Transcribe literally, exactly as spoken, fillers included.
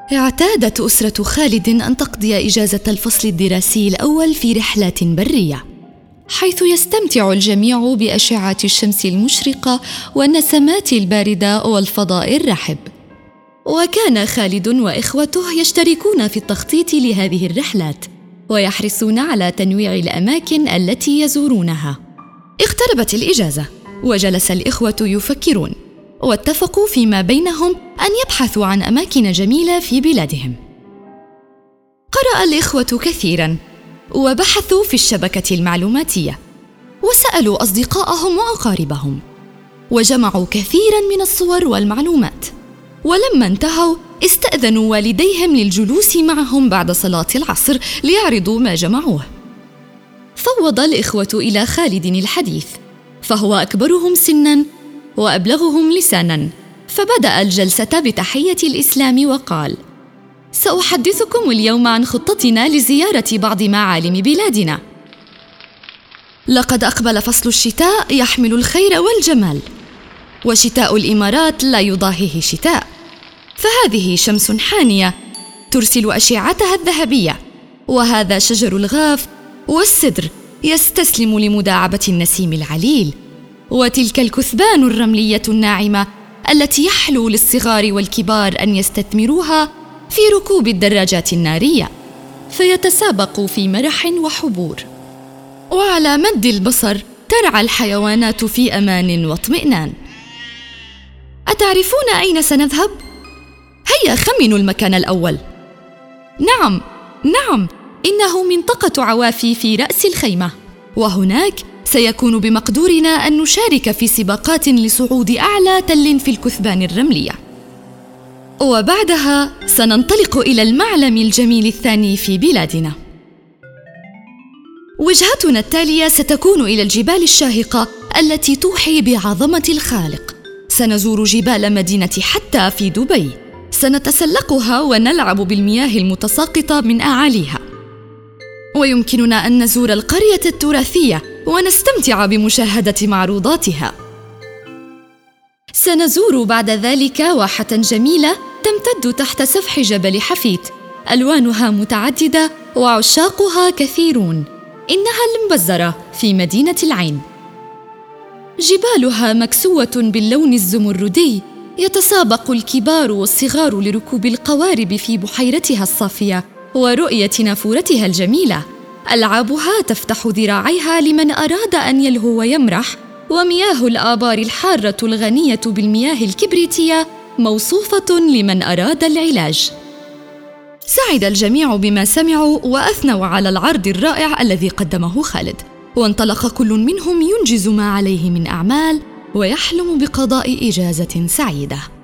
اعتادت أسرة خالد أن تقضي إجازة الفصل الدراسي الأول في رحلات برية، حيث يستمتع الجميع بأشعة الشمس المشرقة والنسمات الباردة والفضاء الرحب. وكان خالد وإخوته يشتركون في التخطيط لهذه الرحلات ويحرصون على تنويع الأماكن التي يزورونها. اقتربت الإجازة وجلس الإخوة يفكرون، واتفقوا فيما بينهم أن يبحثوا عن أماكن جميلة في بلادهم. قرأ الإخوة كثيراً وبحثوا في الشبكة المعلوماتية وسألوا أصدقائهم وأقاربهم وجمعوا كثيراً من الصور والمعلومات. ولما انتهوا استأذنوا والديهم للجلوس معهم بعد صلاة العصر ليعرضوا ما جمعوه. فوض الإخوة إلى خالد الحديث، فهو أكبرهم سناً وأبلغهم لساناً، فبدأ الجلسة بتحية الإسلام وقال: سأحدثكم اليوم عن خطتنا لزيارة بعض معالم بلادنا. لقد أقبل فصل الشتاء يحمل الخير والجمال، وشتاء الإمارات لا يضاهيه شتاء، فهذه شمس حانية ترسل أشعتها الذهبية، وهذا شجر الغاف والسدر يستسلم لمداعبة النسيم العليل، وتلك الكثبان الرملية الناعمة التي يحلو للصغار والكبار أن يستثمروها في ركوب الدراجات النارية فيتسابقوا في مرح وحبور، وعلى مد البصر ترعى الحيوانات في أمان واطمئنان. أتعرفون أين سنذهب؟ هيا خمنوا المكان الأول. نعم نعم إنه منطقة عوافي في رأس الخيمة، وهناك سيكون بمقدورنا أن نشارك في سباقات لصعود أعلى تل في الكثبان الرملية، وبعدها سننطلق إلى المعلم الجميل الثاني في بلادنا. وجهتنا التالية ستكون إلى الجبال الشاهقة التي توحي بعظمة الخالق. سنزور جبال مدينة حتى في دبي، سنتسلقها ونلعب بالمياه المتساقطة من أعاليها، ويمكننا أن نزور القرية التراثية ونستمتع بمشاهدة معروضاتها. سنزور بعد ذلك واحة جميلة تمتد تحت سفح جبل حفيت، ألوانها متعددة وعشاقها كثيرون، إنها المبزرة في مدينة العين. جبالها مكسوة باللون الزمردي، يتسابق الكبار والصغار لركوب القوارب في بحيرتها الصافية ورؤية نافورتها الجميلة. ألعابها تفتح ذراعيها لمن أراد أن يلهو ويمرح، ومياه الآبار الحارة الغنية بالمياه الكبريتية موصوفة لمن أراد العلاج. سعد الجميع بما سمعوا وأثنوا على العرض الرائع الذي قدمه خالد، وانطلق كل منهم ينجز ما عليه من أعمال ويحلم بقضاء إجازة سعيدة.